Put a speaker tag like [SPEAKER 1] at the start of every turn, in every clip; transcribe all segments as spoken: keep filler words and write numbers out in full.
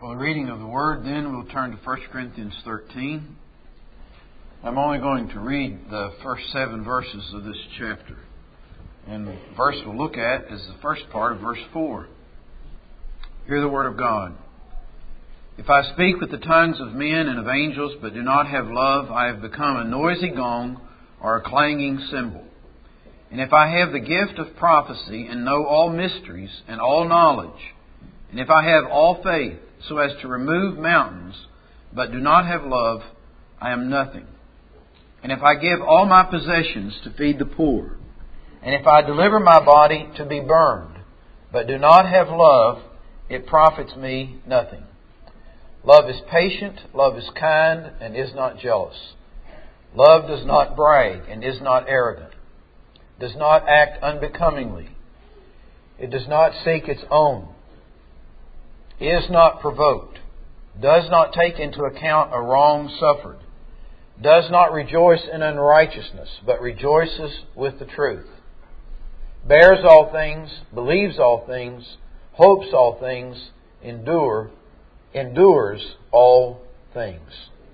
[SPEAKER 1] For the reading of the Word, then, we'll turn to First Corinthians thirteen. I'm only going to read the first seven verses of this chapter. And the verse we'll look at is the first part of verse four. Hear the Word of God. If I speak with the tongues of men and of angels, but do not have love, I have become a noisy gong or a clanging cymbal. And if I have the gift of prophecy and know all mysteries and all knowledge, and if I have all faith so as to remove mountains, but do not have love, I am nothing. And if I give all my possessions to feed the poor, and if I deliver my body to be burned, but do not have love, it profits me nothing. Love is patient, love is kind, and is not jealous. Love does not brag and is not arrogant, does not act unbecomingly. It does not seek its own, is not provoked, does not take into account a wrong suffered, does not rejoice in unrighteousness, but rejoices with the truth, bears all things, believes all things, hopes all things, endure, endures all things.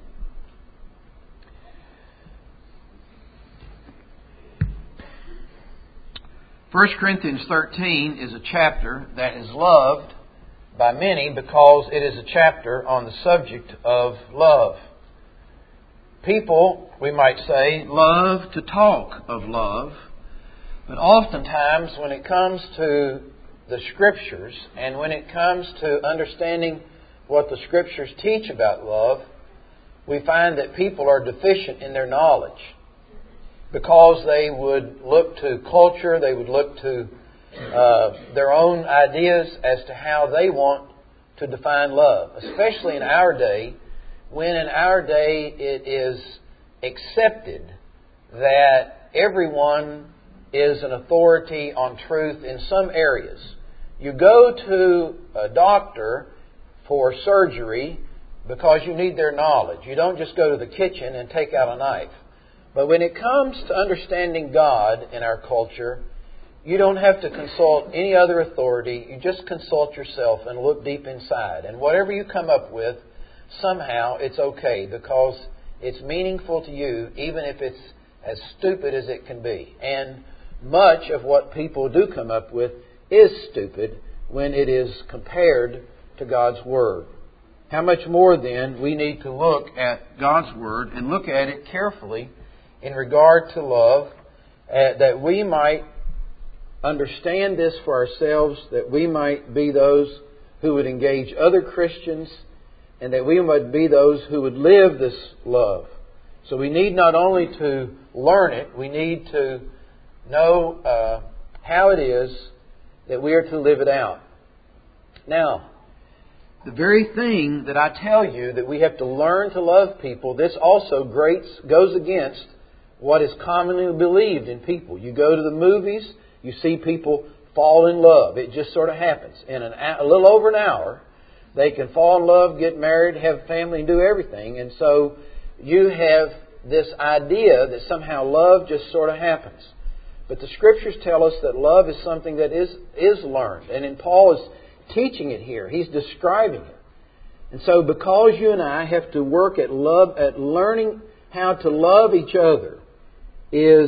[SPEAKER 1] First Corinthians thirteen is a chapter that is loved by many because it is a chapter on the subject of love. People, we might say, love to talk of love, but oftentimes when it comes to the Scriptures and when it comes to understanding what the Scriptures teach about love, we find that people are deficient in their knowledge because they would look to culture, they would look to uh, their own ideas as to how they want to define love, especially in our day, when in our day it is accepted that everyone is an authority on truth in some areas. You go to a doctor for surgery because you need their knowledge. You don't just go to the kitchen and take out a knife. But when it comes to understanding God in our culture, you don't have to consult any other authority. You just consult yourself and look deep inside. And whatever you come up with, somehow it's okay because it's meaningful to you, even if it's as stupid as it can be. And much of what people do come up with is stupid when it is compared to God's Word. How much more then we need to look at God's Word and look at it carefully in regard to love, uh, that we might understand this for ourselves, that we might be those who would engage other Christians, and that we might be those who would live this love. So we need not only to learn it, we need to know uh, how it is that we are to live it out. Now, the very thing that I tell you that we have to learn to love people, this also great, goes against what is commonly believed in people. You go to the movies, you see people fall in love. It just sort of happens. In an, a little over an hour, they can fall in love, get married, have a family, and do everything. And so you have this idea that somehow love just sort of happens. But the Scriptures tell us that love is something that is, is learned. And in Paul is teaching it here. He's describing it. And so because you and I have to work at love, at learning how to love each other, is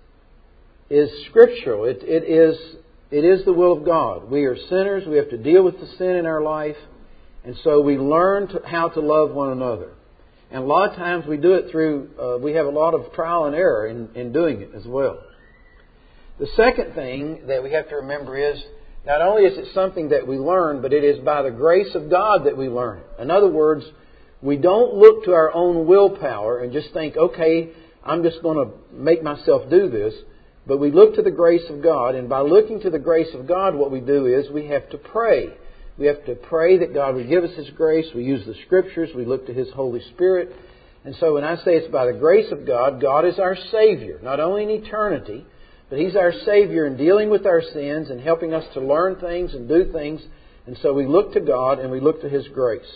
[SPEAKER 1] is scriptural. It, it is it is the will of God. We are sinners. We have to deal with the sin in our life. And so we learn to, how to love one another. And a lot of times we do it through, uh, we have a lot of trial and error in, in doing it as well. The second thing that we have to remember is, not only is it something that we learn, but it is by the grace of God that we learn it. In other words, we don't look to our own willpower and just think, okay, I'm just going to make myself do this. But we look to the grace of God, and by looking to the grace of God, what we do is we have to pray. We have to pray that God would give us His grace. We use the Scriptures. We look to His Holy Spirit. And so when I say it's by the grace of God, God is our Savior, not only in eternity, but He's our Savior in dealing with our sins and helping us to learn things and do things. And so we look to God and we look to His grace.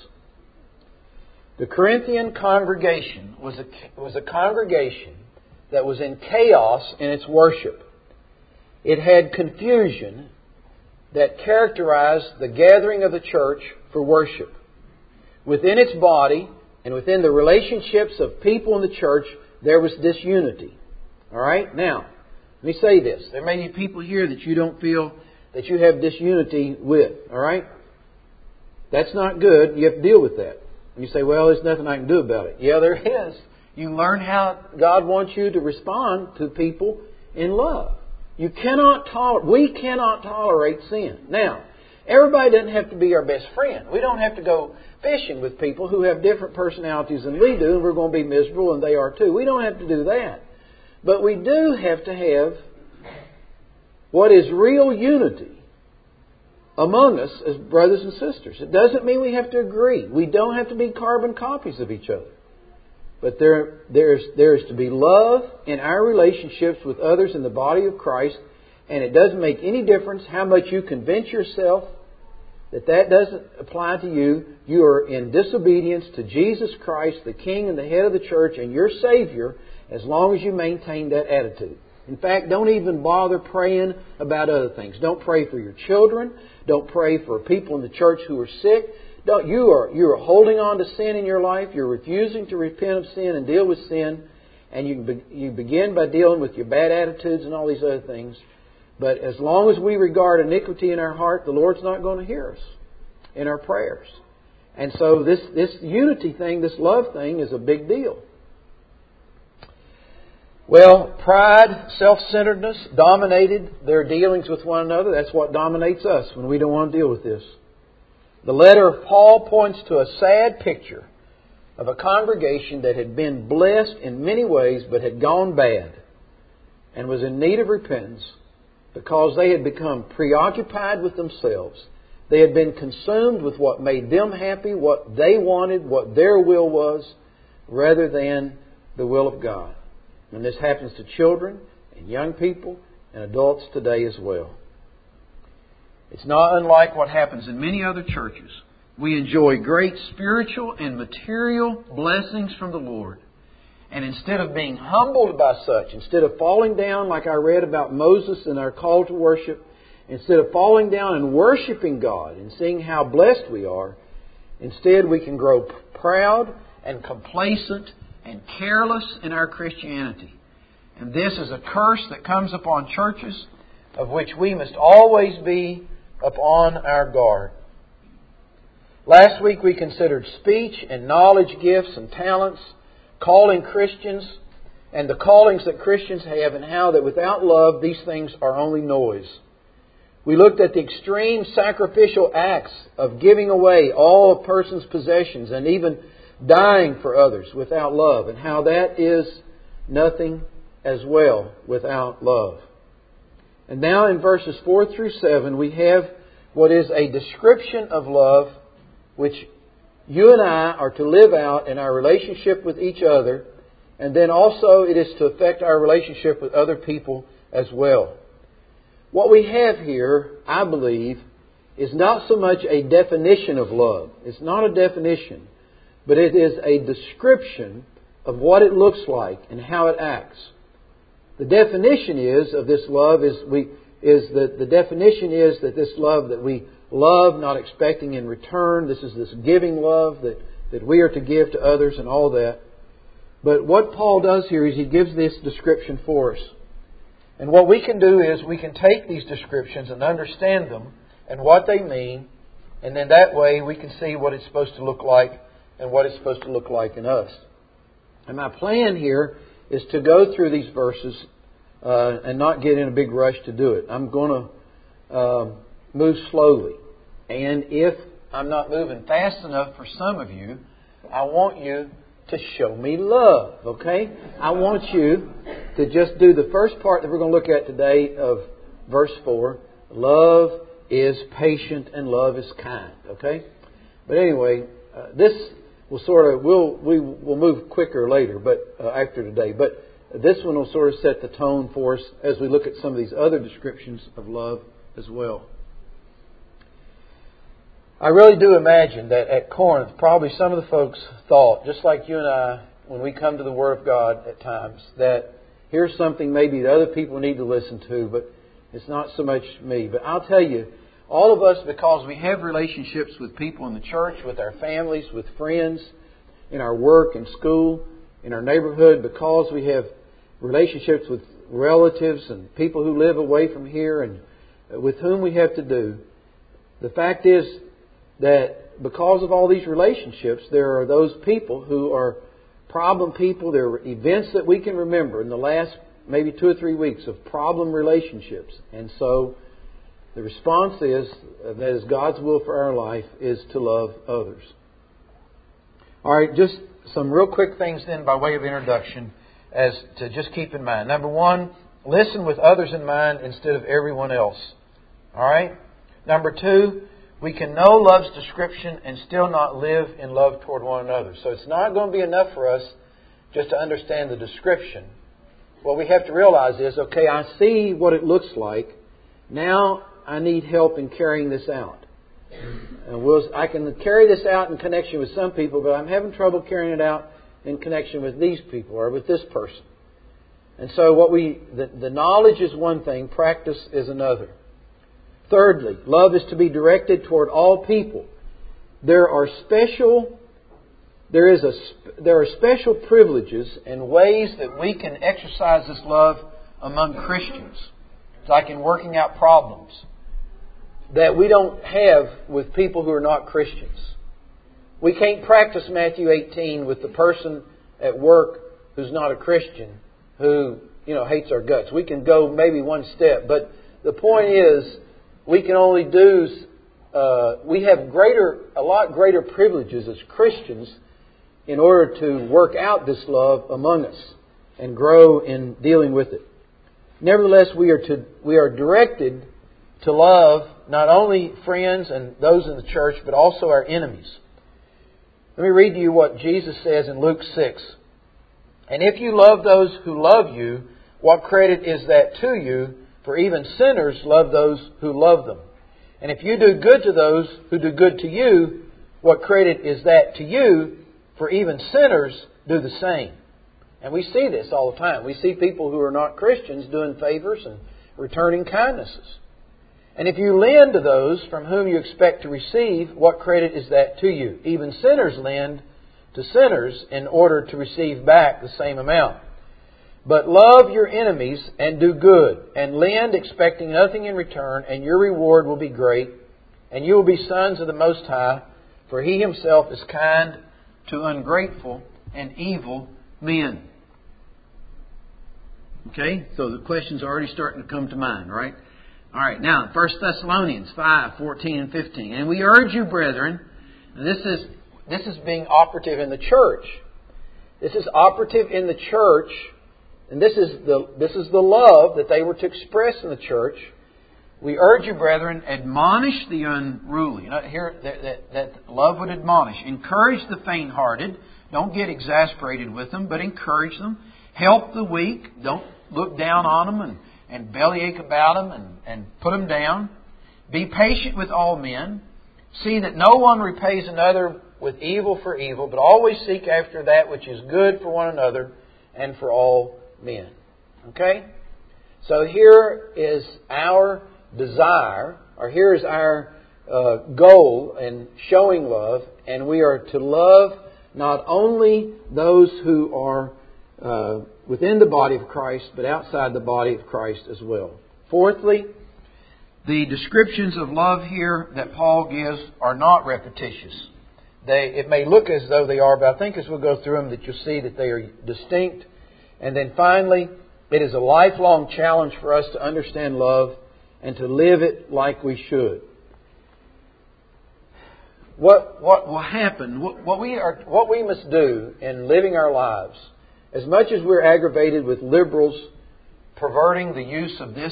[SPEAKER 1] The Corinthian congregation was a, was a congregation that was in chaos in its worship. It had confusion that characterized the gathering of the church for worship. within its body and within the relationships of people in the church, there was disunity. All right? Now, let me say this. There may be people here that you don't feel that you have disunity with. All right? That's not good. You have to deal with that. And you say, well, there's nothing I can do about it. Yeah, there is. You learn how God wants you to respond to people in love. You cannot tolerate, we cannot tolerate sin. Now, everybody doesn't have to be our best friend. We don't have to go fishing with people who have different personalities than we do, and we're going to be miserable, and they are too. We don't have to do that. But we do have to have what is real unity among us as brothers and sisters. It doesn't mean we have to agree. We don't have to be carbon copies of each other. But there, there's, there is to be love in our relationships with others in the body of Christ. And it doesn't make any difference how much you convince yourself that that doesn't apply to you. You are in disobedience to Jesus Christ, the King and the head of the church, and your Savior, as long as you maintain that attitude. In fact, don't even bother praying about other things. Don't pray for your children. Don't pray for people in the church who are sick. Don't, you are you are holding on to sin in your life. You're refusing to repent of sin and deal with sin. And you, be, you begin by dealing with your bad attitudes and all these other things. But as long as we regard iniquity in our heart, the Lord's not going to hear us in our prayers. And so this, this unity thing, this love thing is a big deal. Well, pride, self-centeredness dominated their dealings with one another. That's what dominates us when we don't want to deal with this. The letter of Paul points to a sad picture of a congregation that had been blessed in many ways but had gone bad and was in need of repentance because they had become preoccupied with themselves. They had been consumed with what made them happy, what they wanted, what their will was, rather than the will of God. And this happens to children and young people and adults today as well. It's not unlike what happens in many other churches. We enjoy great spiritual and material blessings from the Lord. And instead of being humbled by such, instead of falling down like I read about Moses in our call to worship, instead of falling down and worshiping God and seeing how blessed we are, instead we can grow proud and complacent and careless in our Christianity. And this is a curse that comes upon churches of which we must always be upon our guard. Last week we considered speech and knowledge gifts and talents, calling Christians, and the callings that Christians have, and how that without love these things are only noise. We looked at the extreme sacrificial acts of giving away all a person's possessions and even dying for others without love, and how that is nothing as well without love. And now in verses four through seven we have what is a description of love which you and I are to live out in our relationship with each other, and then also it is to affect our relationship with other people as well. What we have here, I believe, is not so much a definition of love. It's not a definition, but it is a description of what it looks like and how it acts. The definition is of this love is we is that the definition is that this love that we love not expecting in return. This is this giving love that, that we are to give to others and all that. But what Paul does here is he gives this description for us. And what we can do is we can take these descriptions and understand them and what they mean, and then that way we can see what it's supposed to look like and what it's supposed to look like in us. And my plan here is to go through these verses uh, and not get in a big rush to do it. I'm going to uh, move slowly. And if I'm not moving fast enough for some of you, I want you to show me love, okay? I want you to just do the first part that we're going to look at today of verse four. Love is patient and love is kind, okay? But anyway, uh, this will sort of, we'll, we will move quicker later, but uh, after today. But this one will sort of set the tone for us as we look at some of these other descriptions of love as well. I really do imagine that at Corinth, probably some of the folks thought, just like you and I, when we come to the Word of God at times, that here's something maybe that other people need to listen to, but it's not so much me. But I'll tell you, All of us, because we have relationships with people in the church, with our families, with friends, in our work and school, in our neighborhood, because we have relationships with relatives and people who live away from here and with whom we have to do. The fact is that because of all these relationships, there are those people who are problem people. There are events that we can remember in the last maybe two or three weeks of problem relationships. And so the response is, that is God's will for our life, is to love others. All right, just some real quick things then by way of introduction as to just keep in mind. Number one, listen with others in mind instead of everyone else. All right? Number two, we can know love's description and still not live in love toward one another. So it's not going to be enough for us just to understand the description. What we have to realize is, okay, I see what it looks like. Now I need help in carrying this out. And we'll, I can carry this out in connection with some people, but I'm having trouble carrying it out in connection with these people or with this person. And so what we the, the knowledge is one thing, practice is another. Thirdly, love is to be directed toward all people. There are special there is a there are special privileges and ways that we can exercise this love among Christians. It's like in working out problems that we don't have with people who are not Christians. We can't practice Matthew eighteen with the person at work who's not a Christian, who, you know, hates our guts. We can go maybe one step, but the point is, we can only do, uh, we have greater, a lot greater privileges as Christians in order to work out this love among us and grow in dealing with it. Nevertheless, we are to, we are directed to love not only friends and those in the church, but also our enemies. Let me read to you what Jesus says in Luke six. And if you love those who love you, what credit is that to you? For even sinners love those who love them. And if you do good to those who do good to you, what credit is that to you? For even sinners do the same. And we see this all the time. We see people who are not Christians doing favors and returning kindnesses. And if you lend to those from whom you expect to receive, what credit is that to you? Even sinners lend to sinners in order to receive back the same amount. But love your enemies and do good, and lend expecting nothing in return, and your reward will be great, and you will be sons of the Most High, for He Himself is kind to ungrateful and evil men. Okay, so the question's already starting to come to mind, right? All right, now, First Thessalonians five, fourteen and fifteen. And we urge you, brethren, and this is this is being operative in the church. This is operative in the church, and this is the this is the love that they were to express in the church. We urge you, brethren, admonish the unruly. You know, here that, that, that love would admonish. Encourage the faint-hearted. Don't get exasperated with them, but encourage them. Help the weak. Don't look down on them and and bellyache about them and, and put them down. Be patient with all men. See that no one repays another with evil for evil, but always seek after that which is good for one another and for all men. Okay? So here is our desire, or here is our uh, goal in showing love, and we are to love not only those who are uh, within the body of Christ, but outside the body of Christ as well. Fourthly, the descriptions of love here that Paul gives are not repetitious. They, it may look as though they are, but I think as we'll go through them that you'll see that they are distinct. And then finally, it is a lifelong challenge for us to understand love and to live it like we should. What what will happen? What, what we are what we must do in living our lives, as much as we're aggravated with liberals perverting the use of this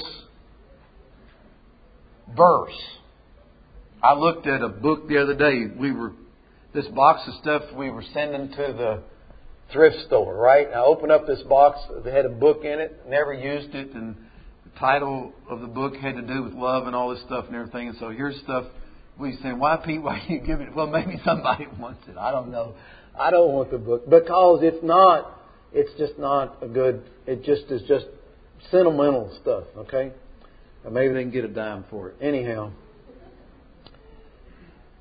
[SPEAKER 1] verse. I looked at a book the other day. We were this box of stuff we were sending to the thrift store, right? I opened up this box that had a book in it, never used it, and the title of the book had to do with love and all this stuff and everything. And so here's stuff we saying, why, Pete, why you give it? Well, maybe somebody wants it. I don't know. I don't want the book because it's not. It's just not a good. It just is just sentimental stuff. Okay, or maybe they can get a dime for it. Anyhow,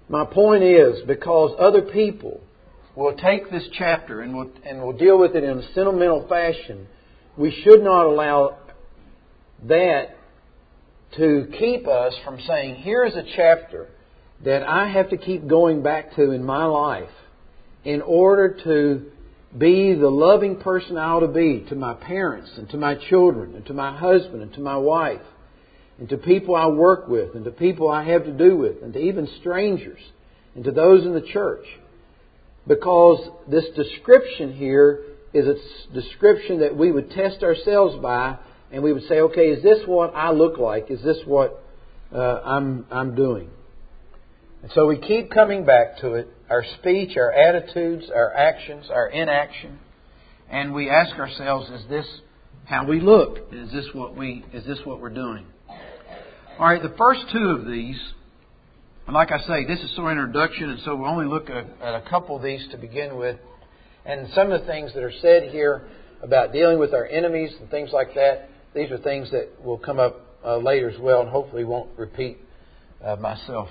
[SPEAKER 1] My point is, because other people will take this chapter and will, and will deal with it in a sentimental fashion, we should not allow that to keep us from saying, here is a chapter that I have to keep going back to in my life in order to be the loving person I ought to be to my parents and to my children and to my husband and to my wife and to people I work with and to people I have to do with and to even strangers and to those in the church. Because this description here is a description that we would test ourselves by, and we would say, okay, is this what I look like? Is this what uh, I'm I'm doing? And so we keep coming back to it, our speech, our attitudes, our actions, our inaction, and we ask ourselves, is this how we look? Is this what we is this what we're doing? All right, the first two of these, and like I say, this is sort of introduction, and so we'll only look at, at a couple of these to begin with. And some of the things that are said here about dealing with our enemies and things like that, these are things that will come up uh, later as well, and hopefully won't repeat uh, myself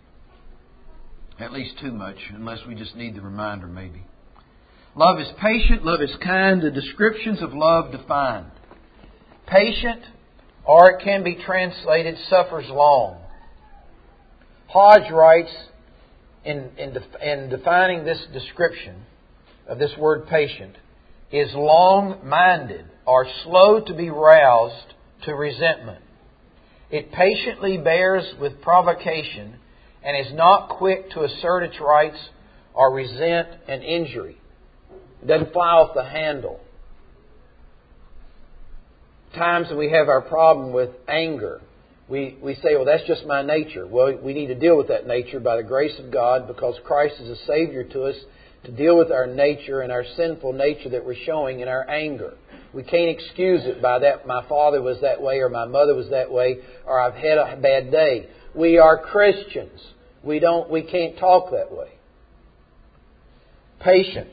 [SPEAKER 1] at least too much, unless we just need the reminder maybe. Love is patient, love is kind. The descriptions of love defined. Patient, or it can be translated, suffers long. Hodge writes in, in, def, in defining this description of this word patient, is long-minded or slow to be roused to resentment. It patiently bears with provocation and is not quick to assert its rights or resent an injury. It doesn't fly off the handle. Times when we have our problem with anger, we, we say, well, that's just my nature. Well, we need to deal with that nature by the grace of God, because Christ is a Savior to us to deal with our nature and our sinful nature that we're showing in our anger. We can't excuse it by that my father was that way or my mother was that way or I've had a bad day. We are Christians. We don't. We can't talk that way. Patient.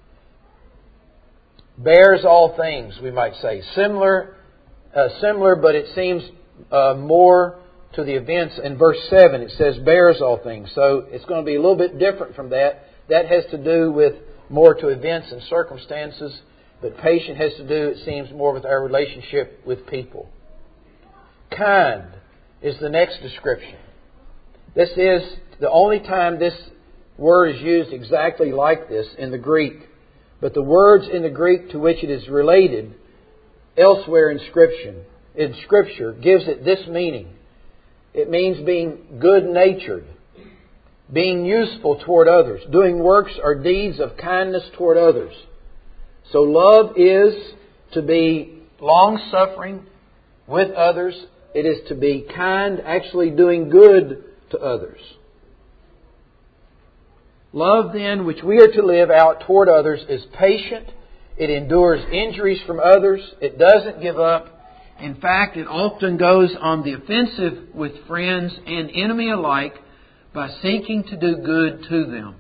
[SPEAKER 1] Bears all things, we might say. Similar, uh, similar, but it seems uh, more to the events. In verse seven, it says bears all things. So it's going to be a little bit different from that. That has to do with more to events and circumstances. But patient has to do, it seems, more with our relationship with people. Kind is the next description. This is the only time this word is used exactly like this in the Greek. But the words in the Greek to which it is related elsewhere in Scripture, in Scripture gives it this meaning. It means being good-natured, being useful toward others, doing works or deeds of kindness toward others. So love is to be long-suffering with others. It is to be kind, actually doing good to others. Love, then, which we are to live out toward others, is patient. It endures injuries from others. It doesn't give up. In fact, it often goes on the offensive with friends and enemy alike by seeking to do good to them.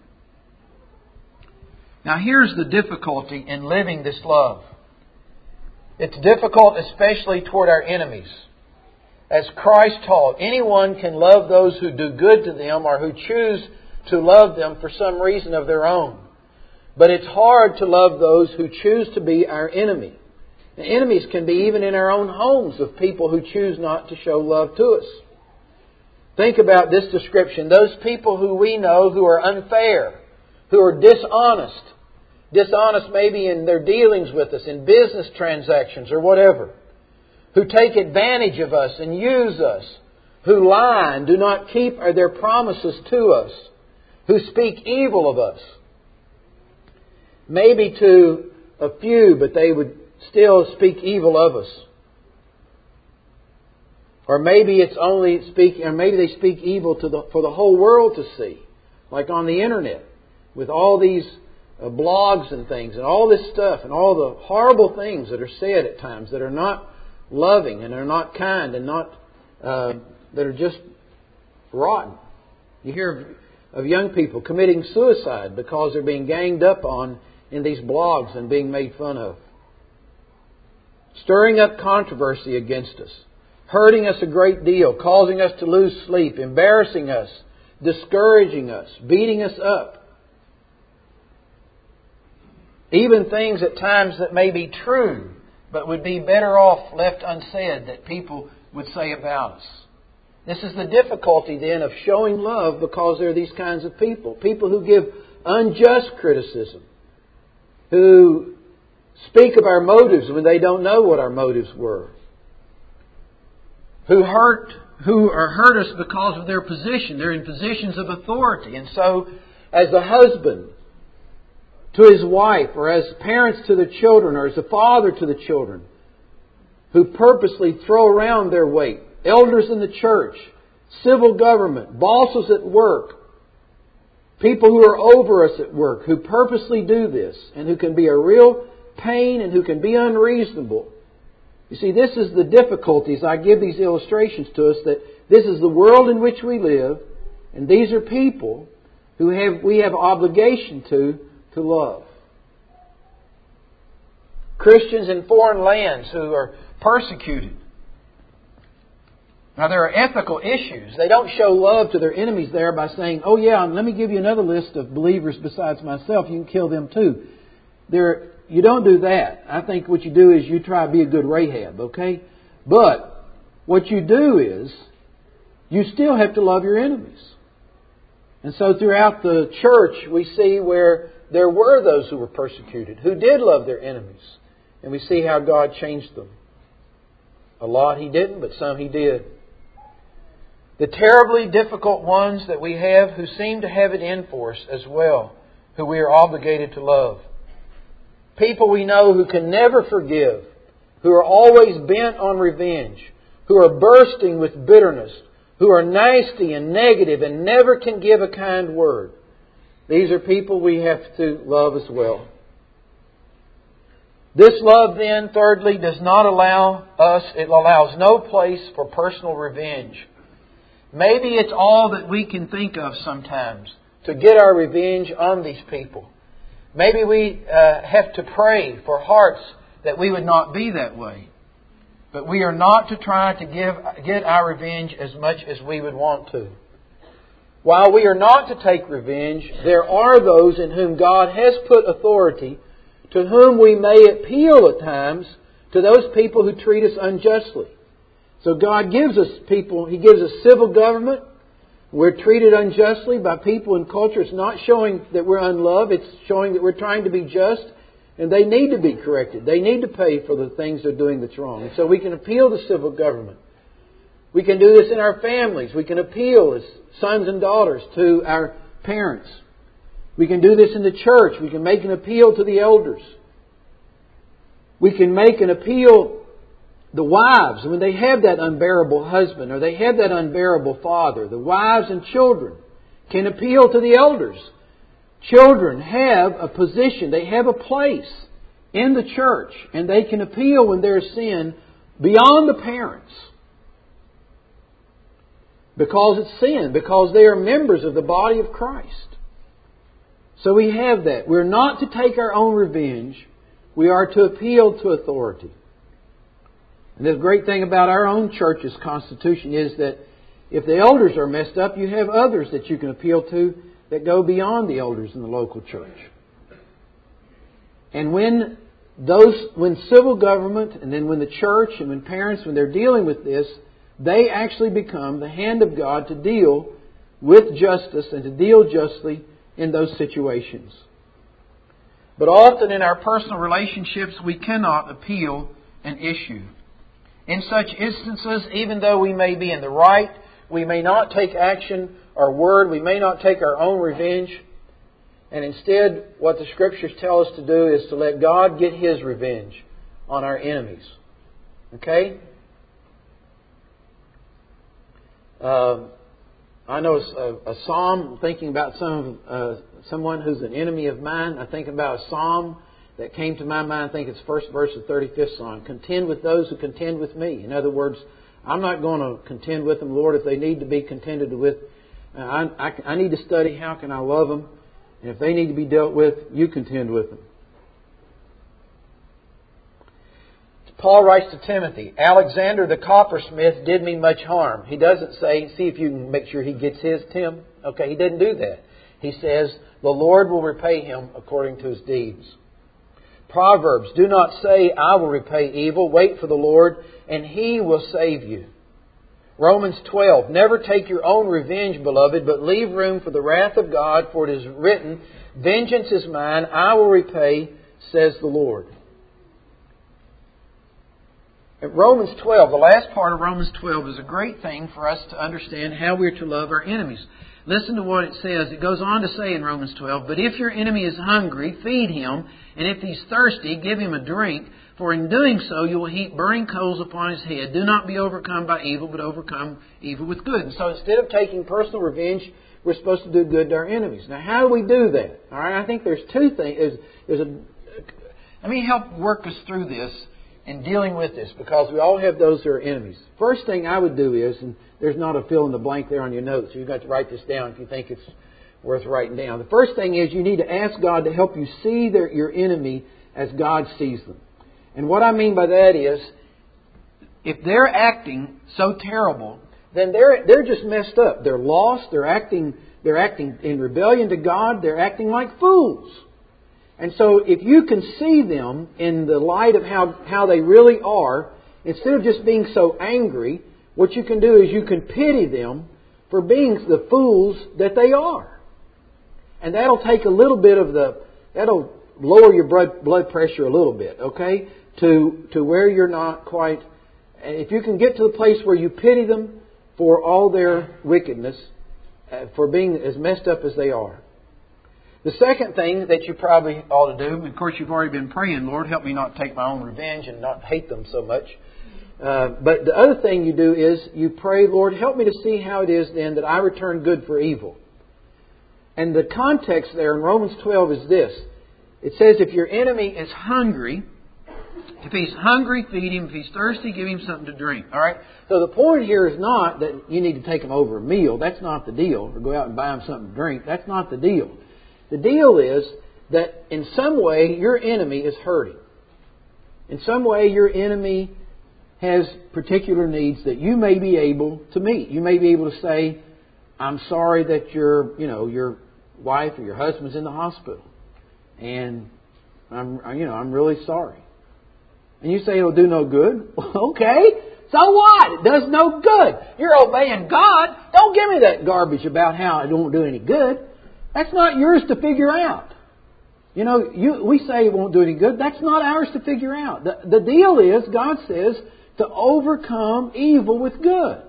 [SPEAKER 1] Now, here's the difficulty in living this love. It's difficult especially toward our enemies. As Christ taught, anyone can love those who do good to them or who choose to love them for some reason of their own. But it's hard to love those who choose to be our enemy. And enemies can be even in our own homes of people who choose not to show love to us. Think about this description. Those people who we know who are unfair, who are dishonest, dishonest maybe in their dealings with us, in business transactions or whatever, who take advantage of us and use us, who lie and do not keep their promises to us, who speak evil of us. Maybe to a few, but they would still speak evil of us. Or maybe it's only speaking, or maybe they speak evil to the, for the whole world to see, like on the internet, with all these uh, blogs and things, and all this stuff, and all the horrible things that are said at times that are not loving and are not kind and not uh, that are just rotten. You hear of, of young people committing suicide because they're being ganged up on in these blogs and being made fun of. Stirring up controversy against us, hurting us a great deal, causing us to lose sleep, embarrassing us, discouraging us, beating us up. Even things at times that may be true, but would be better off left unsaid that people would say about us. This is the difficulty then of showing love, because there are these kinds of people. People who give unjust criticism, who speak of our motives when they don't know what our motives were, who hurt, who are hurt us because of their position. They're in positions of authority, and so as a husband to his wife, or as parents to the children, or as a father to the children, who purposely throw around their weight, elders in the church, civil government, bosses at work, people who are over us at work, who purposely do this, and who can be a real pain and who can be unreasonable. You see, this is the difficulties. I give these illustrations to us that this is the world in which we live, and these are people who have we have obligation to to love. Christians in foreign lands who are persecuted. Now, there are ethical issues. They don't show love to their enemies there by saying, oh yeah, let me give you another list of believers besides myself. You can kill them too. There, you don't do that. I think what you do is you try to be a good Rahab, okay? But what you do is you still have to love your enemies. And so throughout the church we see where there were those who were persecuted, who did love their enemies. And we see how God changed them. A lot He didn't, but some He did. The terribly difficult ones that we have who seem to have it in for us as well, who we are obligated to love. People we know who can never forgive, who are always bent on revenge, who are bursting with bitterness, who are nasty and negative and never can give a kind word. These are people we have to love as well. This love then, thirdly, does not allow us, it allows no place for personal revenge. Maybe it's all that we can think of sometimes to get our revenge on these people. Maybe we uh, have to pray for hearts that we would not be that way. But we are not to try to give get our revenge as much as we would want to. While we are not to take revenge, there are those in whom God has put authority, to whom we may appeal at times, to those people who treat us unjustly. So God gives us people, He gives us civil government. We're treated unjustly by people in culture. It's not showing that we're unloved. It's showing that we're trying to be just. And they need to be corrected. They need to pay for the things they're doing that's wrong. And so we can appeal to civil government. We can do this in our families. We can appeal as sons and daughters to our parents. We can do this in the church. We can make an appeal to the elders. We can make an appeal the wives, when they have that unbearable husband or they have that unbearable father, the wives and children can appeal to the elders. Children have a position, they have a place in the church, and they can appeal when there's sin beyond the parents. Because it's sin, because they are members of the body of Christ. So we have that. We're not to take our own revenge. We are to appeal to authority. And the great thing about our own church's constitution is that if the elders are messed up, you have others that you can appeal to that go beyond the elders in the local church. And when those, when civil government, and then when the church, and when parents, when they're dealing with this, they actually become the hand of God to deal with justice and to deal justly in those situations. But often in our personal relationships, we cannot appeal an issue. In such instances, even though we may be in the right, we may not take action or word, we may not take our own revenge. And instead, what the Scriptures tell us to do is to let God get His revenge on our enemies. Okay? Uh, I know a, a psalm, thinking about some uh, someone who's an enemy of mine, I think about a psalm that came to my mind. I think it's the first verse of the thirty-fifth Psalm. Contend with those who contend with me. In other words, I'm not going to contend with them, Lord, if they need to be contended with. Uh, I, I, I need to study how can I love them. And if they need to be dealt with, you contend with them. Paul writes to Timothy, Alexander the coppersmith did me much harm. He doesn't say, see if you can make sure he gets his, Tim. Okay, he didn't do that. He says, the Lord will repay him according to his deeds. Proverbs, do not say, I will repay evil. Wait for the Lord, and He will save you. Romans twelve, never take your own revenge, beloved, but leave room for the wrath of God, for it is written, vengeance is mine, I will repay, says the Lord. At Romans twelve, the last part of Romans twelve is a great thing for us to understand how we're to love our enemies. Listen to what it says. It goes on to say in Romans twelve, but if your enemy is hungry, feed him, and if he's thirsty, give him a drink, for in doing so you will heap burning coals upon his head. Do not be overcome by evil, but overcome evil with good. And so instead of taking personal revenge, we're supposed to do good to our enemies. Now, how do we do that? All right, I think there's two things. There's, there's a, let me help work us through this in dealing with this, because we all have those who are enemies. First thing I would do is, and there's not a fill in the blank there on your notes, so you've got to write this down if you think it's worth writing down. The first thing is you need to ask God to help you see their, your enemy as God sees them. And what I mean by that is, if they're acting so terrible, then they're they're just messed up. They're lost. They're acting they're acting in rebellion to God. They're acting like fools. And so if you can see them in the light of how, how they really are, instead of just being so angry, what you can do is you can pity them for being the fools that they are. And that'll take a little bit of the, that'll lower your blood, blood pressure a little bit, okay? To, to where you're not quite, if you can get to the place where you pity them for all their wickedness, uh, for being as messed up as they are. The second thing that you probably ought to do, of course you've already been praying, Lord, help me not take my own revenge and not hate them so much. Uh, but the other thing you do is you pray, Lord, help me to see how it is then that I return good for evil. And the context there in Romans twelve is this. It says if your enemy is hungry, if he's hungry, feed him. If he's thirsty, give him something to drink. All right? So the point here is not that you need to take him over a meal. That's not the deal. Or go out and buy him something to drink. That's not the deal. The deal is that in some way your enemy is hurting. In some way your enemy has particular needs that you may be able to meet. You may be able to say, I'm sorry that your, you know, your wife or your husband's in the hospital. And I'm, you know, I'm really sorry. And you say it'll do no good. Okay, so what? It does no good. You're obeying God. Don't give me that garbage about how it won't do any good. That's not yours to figure out. You know, you, we say it won't do any good. That's not ours to figure out. The, the deal is, God says, to overcome evil with good.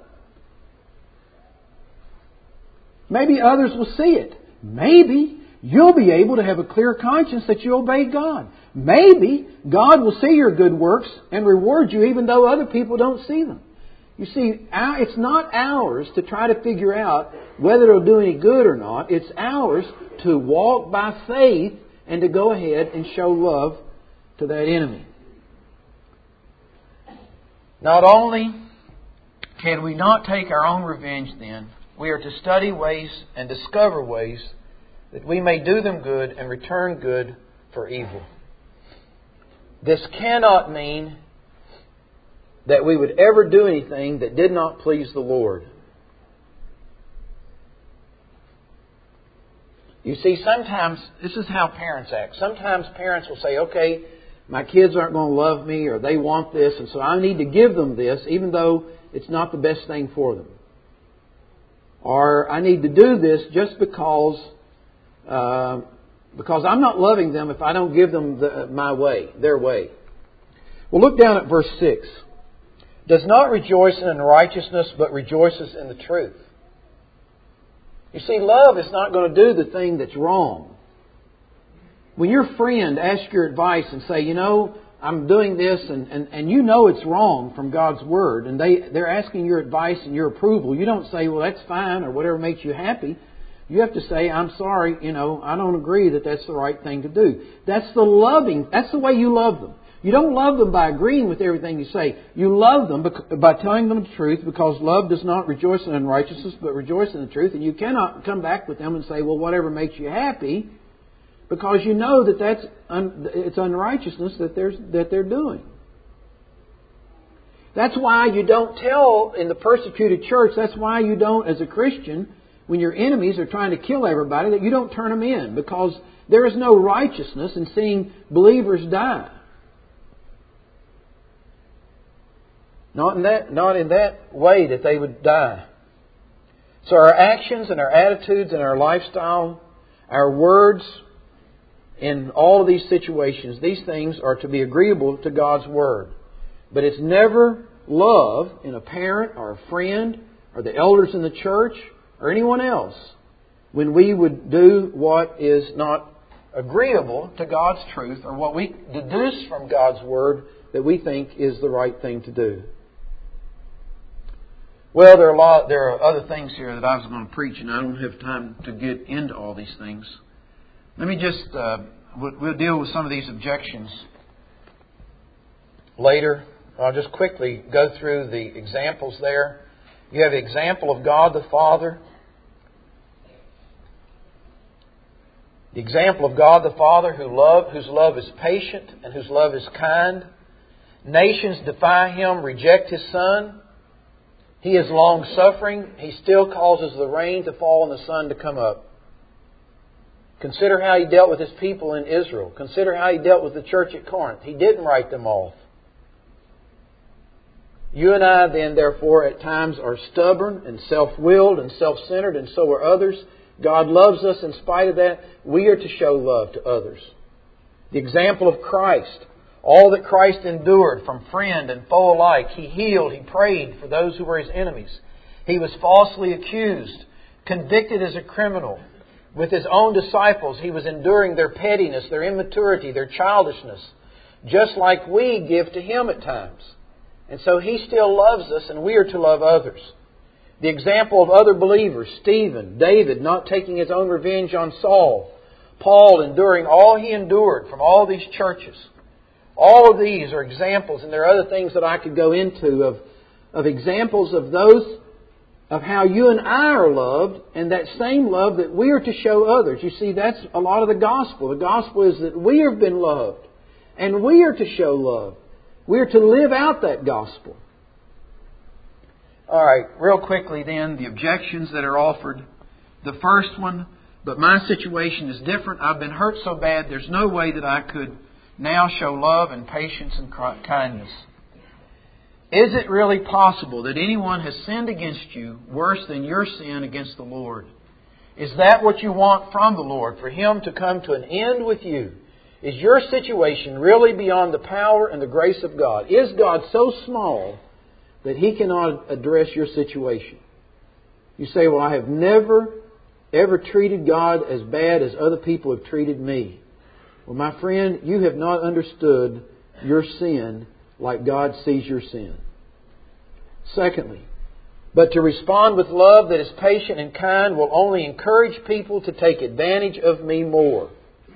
[SPEAKER 1] Maybe others will see it. Maybe you'll be able to have a clear conscience that you obeyed God. Maybe God will see your good works and reward you even though other people don't see them. You see, it's not ours to try to figure out whether it'll do any good or not. It's ours to walk by faith and to go ahead and show love to that enemy. Not only can we not take our own revenge then, we are to study ways and discover ways that we may do them good and return good for evil. This cannot mean that we would ever do anything that did not please the Lord. You see, sometimes, this is how parents act. Sometimes parents will say, okay, my kids aren't going to love me, or they want this, and so I need to give them this, even though it's not the best thing for them. Or I need to do this just because uh, because I'm not loving them if I don't give them the, my way, their way. Well, look down at verse six. Does not rejoice in unrighteousness, but rejoices in the truth. You see, love is not going to do the thing that's wrong. When your friend asks your advice and say, you know, I'm doing this, and, and, and you know it's wrong from God's Word, and they, they're asking your advice and your approval, you don't say, well, that's fine, or whatever makes you happy. You have to say, I'm sorry, you know, I don't agree that that's the right thing to do. That's the loving, that's the way you love them. You don't love them by agreeing with everything you say. You love them by telling them the truth, because love does not rejoice in unrighteousness, but rejoice in the truth. And you cannot come back with them and say, well, whatever makes you happy, because you know that that's un, it's unrighteousness that they're, that they're doing. That's why you don't tell in the persecuted church, that's why you don't, as a Christian, when your enemies are trying to kill everybody, that you don't turn them in. Because there is no righteousness in seeing believers die. Not in that, not in that way that they would die. So our actions and our attitudes and our lifestyle, our words, in all of these situations, these things are to be agreeable to God's Word. But it's never love in a parent or a friend or the elders in the church or anyone else when we would do what is not agreeable to God's truth or what we deduce from God's Word that we think is the right thing to do. Well, there are a lot. There are other things here that I was going to preach, and I don't have time to get into all these things. Let me just, uh, we'll deal with some of these objections later. I'll just quickly go through the examples there. You have the example of God the Father. The example of God the Father who love, whose love is patient and whose love is kind. Nations defy Him, reject His Son. He is long-suffering. He still causes the rain to fall and the sun to come up. Consider how He dealt with His people in Israel. Consider how He dealt with the church at Corinth. He didn't write them off. You and I then, therefore, at times are stubborn and self-willed and self-centered, and so are others. God loves us in spite of that. We are to show love to others. The example of Christ. All that Christ endured from friend and foe alike. He healed, He prayed for those who were His enemies. He was falsely accused, convicted as a criminal. With His own disciples, He was enduring their pettiness, their immaturity, their childishness, just like we give to Him at times. And so He still loves us, and we are to love others. The example of other believers, Stephen, David not taking his own revenge on Saul, Paul enduring all he endured from all these churches. All of these are examples, and there are other things that I could go into of, of examples of those, of how you and I are loved, and that same love that we are to show others. You see, that's a lot of the gospel. The gospel is that we have been loved, and we are to show love. We are to live out that gospel. All right, real quickly then, the objections that are offered. The first one, but my situation is different. I've been hurt so bad, there's no way that I could now show love and patience and kindness. Is it really possible that anyone has sinned against you worse than your sin against the Lord? Is that what you want from the Lord, for Him to come to an end with you? Is your situation really beyond the power and the grace of God? Is God so small that He cannot address your situation? You say, well, I have never, ever treated God as bad as other people have treated me. Well, my friend, you have not understood your sin like God sees your sin. Secondly, but to respond with love that is patient and kind will only encourage people to take advantage of me more.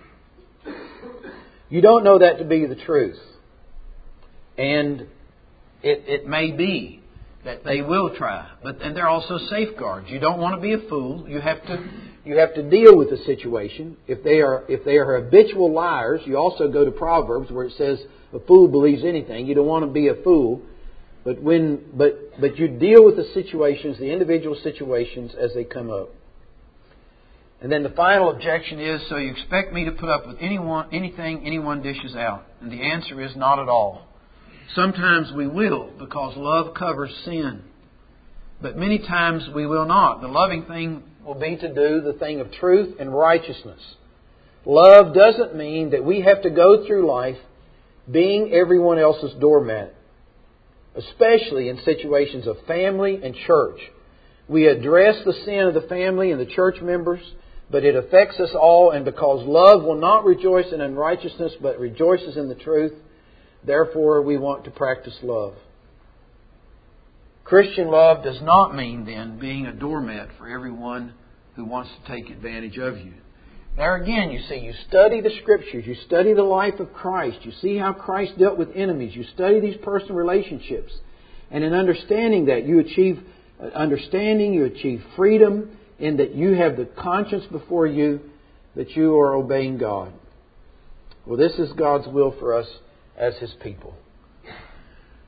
[SPEAKER 1] You don't know that to be the truth. And it, it may be that they will try. But and there are also safeguards. You don't want to be a fool. You have to you have to deal with the situation. If they are if they are habitual liars, you also go to Proverbs where it says a fool believes anything. You don't want to be a fool. But when but but you deal with the situations, the individual situations as they come up. And then the final objection is, so you expect me to put up with anyone anything anyone dishes out? And the answer is not at all. Sometimes we will, because love covers sin. But many times we will not. The loving thing will be to do the thing of truth and righteousness. Love doesn't mean that we have to go through life being everyone else's doormat, especially in situations of family and church. We address the sin of the family and the church members, but it affects us all, and because love will not rejoice in unrighteousness, but rejoices in the truth, therefore, we want to practice love. Christian love does not mean, then, being a doormat for everyone who wants to take advantage of you. There again, you see, you study the Scriptures, you study the life of Christ, you see how Christ dealt with enemies, you study these personal relationships, and in understanding that, you achieve understanding, you achieve freedom, in that you have the conscience before you that you are obeying God. Well, this is God's will for us as His people.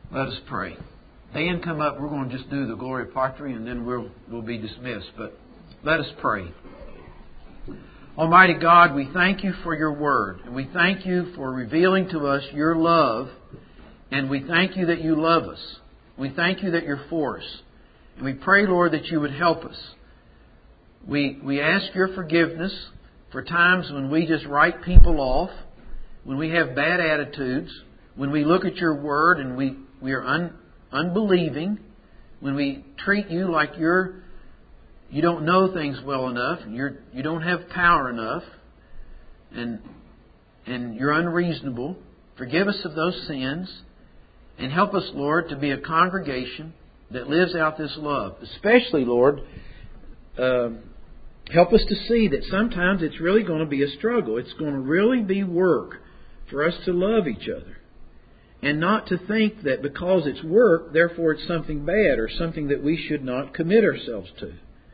[SPEAKER 1] Let us pray. Dan, come up. We're going to just do the Gloria Patri and then we'll, we'll be dismissed. But let us pray. Almighty God, we thank You for Your Word. And we thank You for revealing to us Your love. And we thank You that You love us. We thank You that You're for us. And we pray, Lord, that You would help us. We, we ask Your forgiveness for times when we just write people off, when we have bad attitudes, when we look at Your Word and we, we are un, unbelieving, when we treat You like you're, you don't know things well enough, and you're, you don't have power enough, and, and you're unreasonable. Forgive us of those sins, and help us, Lord, to be a congregation that lives out this love. Especially, Lord, uh, help us to see that sometimes it's really going to be a struggle. It's going to really be work for us to love each other. And not to think that because it's work, therefore it's something bad or something that we should not commit ourselves to.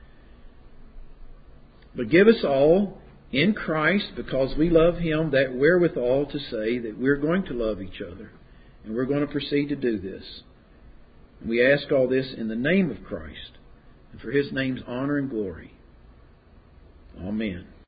[SPEAKER 1] But give us all, in Christ, because we love Him, that wherewithal to say that we're going to love each other. And we're going to proceed to do this. And we ask all this in the name of Christ, and for His name's honor and glory. Amen.